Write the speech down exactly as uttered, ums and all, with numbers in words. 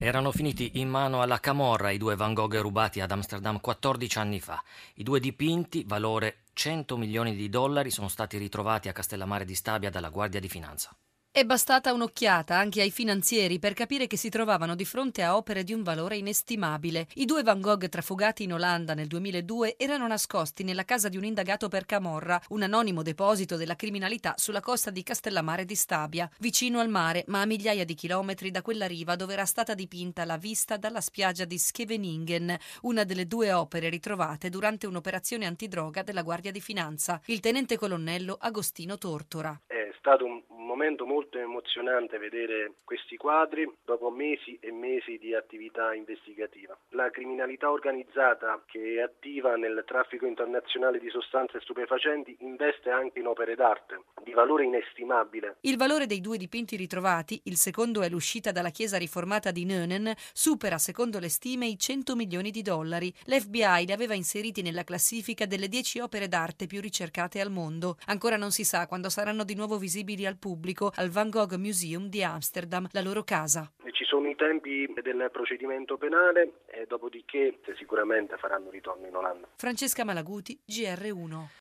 Erano finiti in mano alla camorra i due Van Gogh rubati ad Amsterdam quattordici anni fa. I due dipinti, valore cento milioni di dollari, sono stati ritrovati a Castellammare di Stabia dalla Guardia di Finanza. È bastata un'occhiata anche ai finanzieri per capire che si trovavano di fronte a opere di un valore inestimabile. I due Van Gogh trafugati in Olanda nel duemiladue erano nascosti nella casa di un indagato per camorra, un anonimo deposito della criminalità sulla costa di Castellammare di Stabia, vicino al mare, ma a migliaia di chilometri da quella riva dove era stata dipinta la vista dalla spiaggia di Scheveningen, una delle due opere ritrovate durante un'operazione antidroga della Guardia di Finanza. Il tenente colonnello Agostino Tortora. È stato un momento molto emozionante vedere questi quadri dopo mesi e mesi di attività investigativa. La criminalità organizzata, che è attiva nel traffico internazionale di sostanze stupefacenti, investe anche in opere d'arte di valore inestimabile. Il valore dei due dipinti ritrovati, il secondo è l'uscita dalla chiesa riformata di Neunen, supera secondo le stime i cento milioni di dollari. L'F B I li aveva inseriti nella classifica delle dieci opere d'arte più ricercate al mondo. Ancora non si sa quando saranno di nuovo visibili al pubblico al Van Gogh Museum di Amsterdam, la loro casa. Ci sono i tempi del procedimento penale e dopodiché sicuramente faranno ritorno in Olanda. Francesca Malaguti, G R uno.